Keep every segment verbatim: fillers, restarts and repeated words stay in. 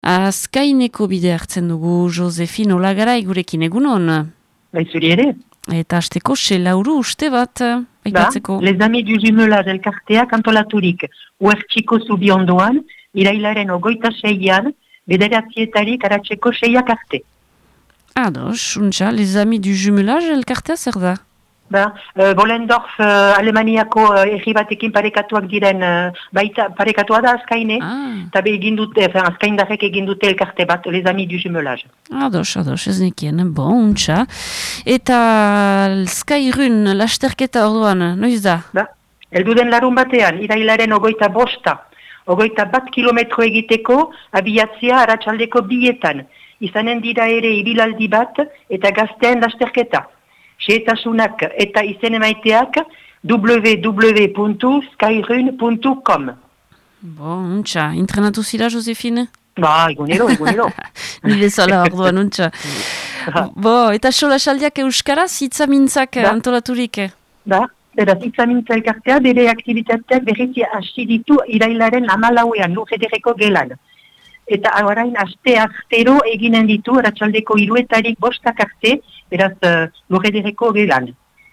Azkaineko bide hartzen dugu Josefin Olagarai gurekin egunon. Bai, zuri ere. Eta hasteko selauru uste bat, aipatzeko. Ba, Les Amis du Jumelage elkarteak antolaturik Uertxiko zubi ondoan, irailaren ogoita seian, bederatzietarik aratzeko seiak arte. Ados, untxa, Les Amis du Jumelage elkartea zer da? Ba, uh, Bolendorf uh, Alemaniako uh, erri batekin parekatuak diren, uh, baita parekatua da azkaine, eta ah. egin dute, azkaindarrek egin dute elkarte bat, Les Amis du Jumelage. Ados, ados, ez nekien, bon, untxa. Eta Skairun lasterketa orduan, noiz da? Ba, elduden larun batean, irailaren ogoita bosta, ogoita bat kilometro egiteko, abiatzia aratsaldeko bietan. Izanen dira ere ibilaldi bat, eta gaztean lasterketa. Xeetasunak eta izen emaiteak w w w puntu skairun puntu com. Bo, untxa, entrenatu zira, Josefine? Ba, egunero, egunero. Nire zola orduan, untxa. Bo, eta sola saldiak euskaraz, hitzamintzak ba. Antolaturik? Ba, beraz, hitzamintza elkartea, bere aktivitateak berrizi hasi ditu irailaren hamalauean, Lurredereko gelan. Eta orain aste artero eginen ditu, aratsaldeko hiruetarik bostak arte, beraz, uh, Lurredereko gelan.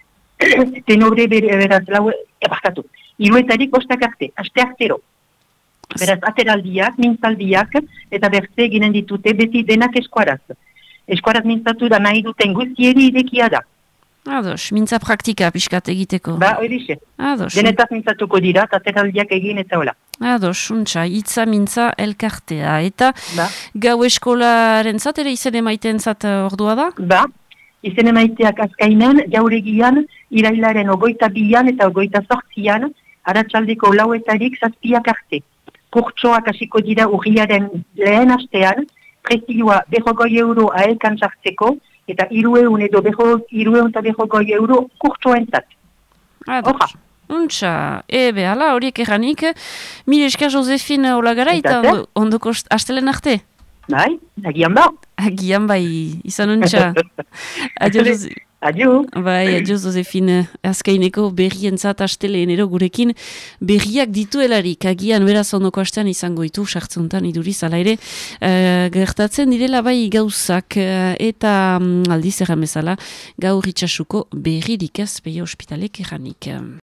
Tenobre beraz, lau, ebarkatu, hiruetarik bostak arte, aste artero. Beraz, ateraldiak, mintzaldiak, eta berze eginen ditute, beti denak eskuaraz. Eskuaraz mintzatu da nahi duten guztieri idekia da. Ados, mintza praktika pixkat egiteko. Ba, horixe. Ados. Denetaz mintzatuko dira, ateraldiak egin eta hola. Ados, untxa, hitza mintza elkartea. Eta ba. Gau eskolaren zat, ere izen emaiten zat ordua da? Ba, izen emaiteak azkainan, jauregian, irailaren ogoita bian eta ogoita sortzian, aratsaldeko lauetarik zazpiak arte. Kurtsoak hasiko dira urriaren lehen astean, prezioa berrogoi euro aelkan sartzeko, eta irueun edo irueun eta berrogoi euro kurtsoentzat. Ados. Untxa, ebe, ala, horiek erranik, mire esker Josefin Olagarai, eta ondo, ondoko astelen arte? Bai, agian ba. Agian bai, izan untxa. Adio, Jose... Adio. Bai, adio, Josefin, azkaineko berrientzat asteleen ero gurekin, berriak dituelarik, agian beraz ondoko astean izango ditu, sartzuntan iduriz, ala ere, uh, gertatzen direla bai gauzak, uh, eta um, aldiz erramezala, gaur itxasuko berririk ez, behi ospitalek erranik.